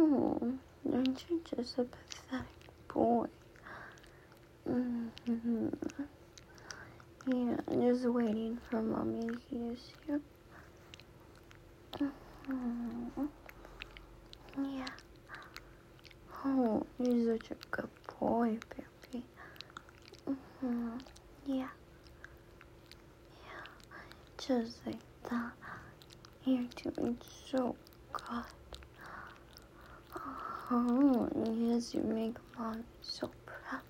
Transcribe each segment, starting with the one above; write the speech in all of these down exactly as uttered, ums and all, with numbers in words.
Oh, aren't you just a pathetic boy? Mm-hmm. Yeah, just waiting for mommy to use you. Mm-hmm. Yeah. Oh, you're such a good boy, baby. Mm-hmm. Yeah. Yeah. Just like that. You're doing so good. Oh, yes, you make mommy so proud.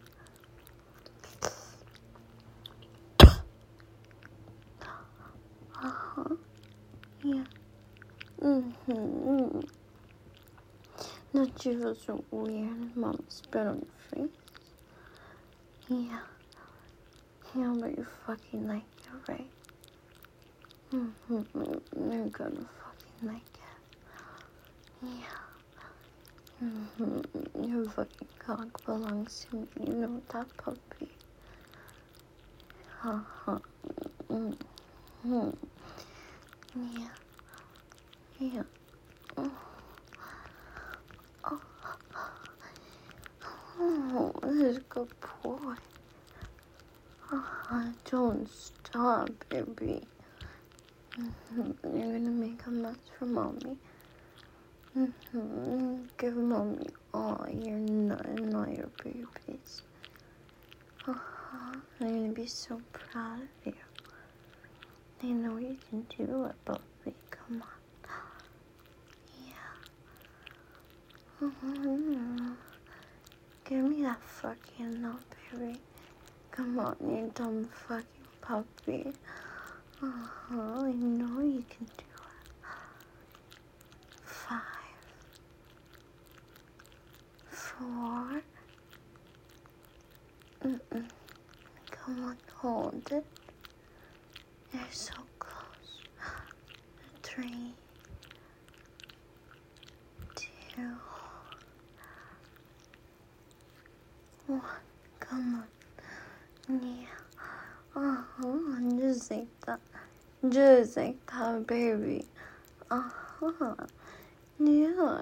Uh-huh. Yeah. Mm-hmm. Don't you feel so weird? Mom spit on your face? Yeah. Yeah, but you fucking like it, right? Mm-hmm. You're gonna fucking like it. Yeah. Mm-hmm. Your fucking cock belongs to me. You know that, puppy. Uh-huh. Mm-hmm. Yeah. Yeah. Oh. Oh. Oh, this is a good boy. Oh, don't stop, baby. Mm-hmm. You're gonna make a mess for mommy. Mm-hmm. Give mommy all your nut and all your babies. Uh-huh. I'm gonna be so proud of you. I know you can do it, Bobby. Come on. Yeah. Mm-hmm. Give me that fucking nut, baby. Come on, you dumb fucking puppy. Uh-huh. I know you can do it. Five. Four. Mm-mm. Come on, hold it. You're so close. Three. Two. One. Come on. Yeah. Uh-huh. Just like that. Just like that, baby. Uh-huh. Yeah.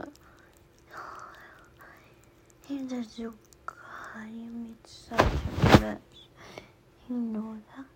You did so good. You made such a mess. You know that?